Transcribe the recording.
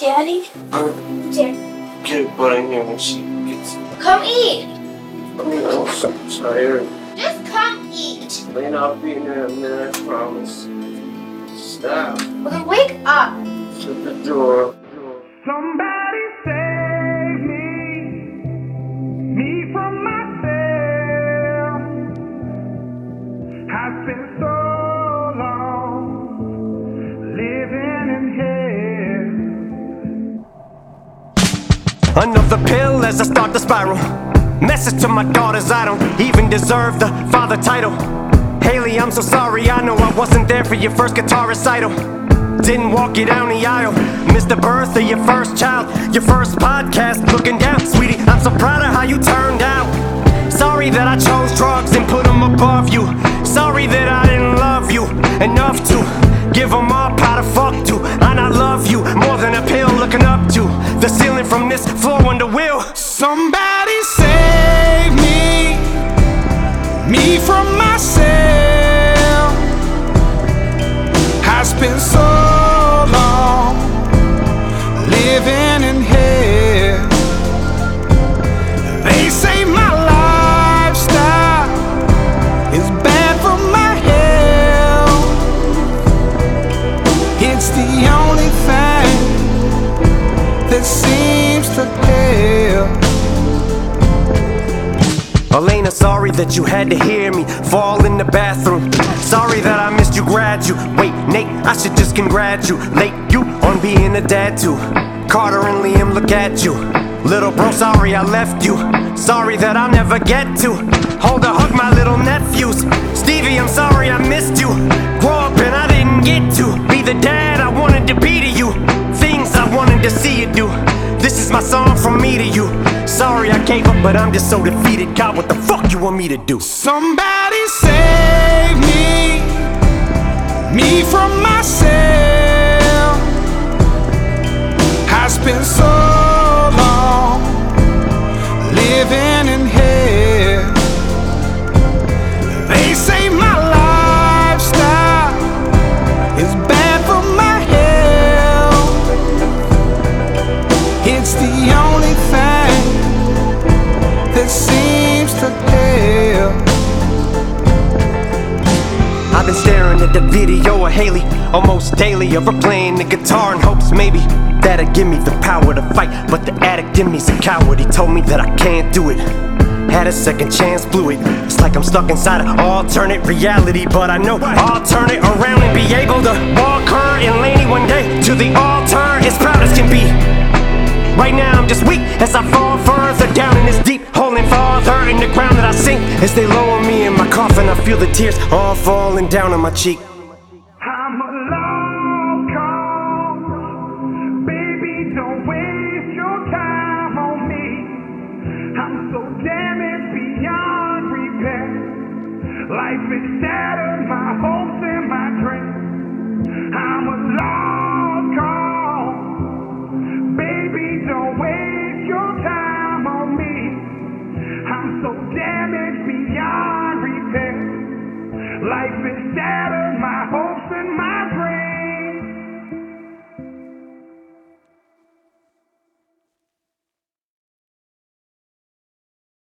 Daddy? Daddy. Get it butt in here when she gets it. Come eat. I'm so tired. Just come eat. Lane, I'll be in there in a minute, I promise. Stop. Well, then wake up. Shut the door. Somebody save me from myself. I've been so long living in hell. Another pill as I start to spiral. Message to my daughters, I don't even deserve the father title. Haley, I'm so sorry, I know I wasn't there for your first guitar recital. Didn't walk you down the aisle. Missed the birth of your first child. Your first podcast, looking down. Sweetie, I'm so proud of how you turned out. Sorry that I chose drugs and put them above you. Sorry that I didn't love you enough to give them up how to fuck to. I not love you more than a pill looking up to the ceiling from this floor under wheel. Somebody save me from myself. I spent so long living in hell. They say my lifestyle is bad for my health. It's the only thing that seems to help. Elena, sorry that you had to hear me fall in the bathroom. Sorry that I missed you graduate. Nate, I should just congratulate you on being a dad too. Carter and Liam, look at you. Little bro, sorry I left you. Sorry that I'll never get to hold or hug my little nephews. Stevie, I'm sorry I missed you. Grow up and I didn't get to be the dad I wanted to be to you. Things I wanted to see you do. This is my song from me to you. Sorry I gave up, but I'm just so defeated. God, what the fuck you want me to do? Somebody save me from myself. I spent so long living in hell. They say my lifestyle is bad for my health. It's the only thing that seems to help. I've been staring at the video of Haley almost daily, of her playing the guitar in hopes maybe that'll give me the power to fight. But the addict in me's a coward, he told me that I can't do it. Had a second chance, blew it. It's like I'm stuck inside an alternate reality, but I know I'll turn it around and be able to walk her and Laney one day to the altar as proud as can be. Right now I'm just weak as I fall further down in this deep hole and farther in the ground that I sink. As they lower me in my coffin, I feel the tears all falling down on my cheek. I'm a long call. Baby, don't waste your time on me. I'm so damaged beyond repair. Life has shattered my hopes and my dreams. I'm a long call. Baby, don't waste your time on me. I'm so damaged beyond repair. Life is shattered.